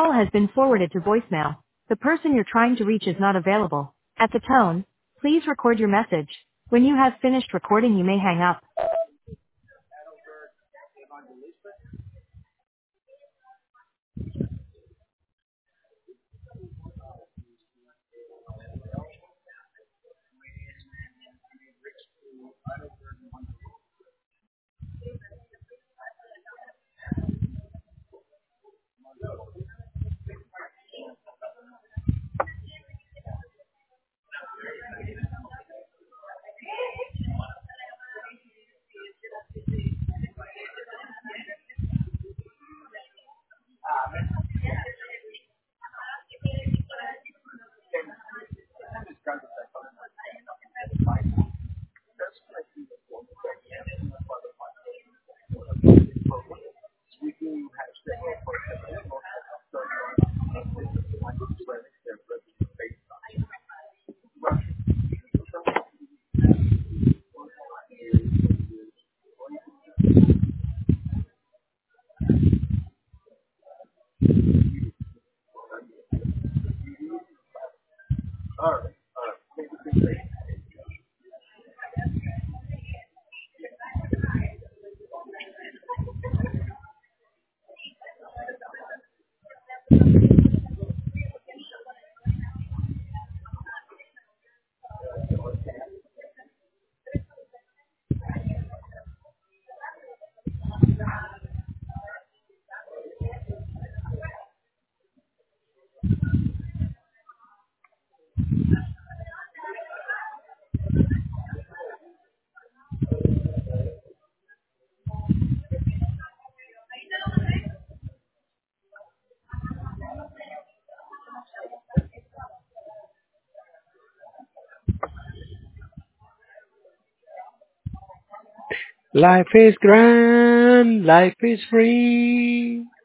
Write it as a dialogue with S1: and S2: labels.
S1: call has been forwarded to voicemail. The person you're trying to reach is not available. At the tone, please record your message. When you have finished recording, you may hang up.
S2: Life is grand, life is free.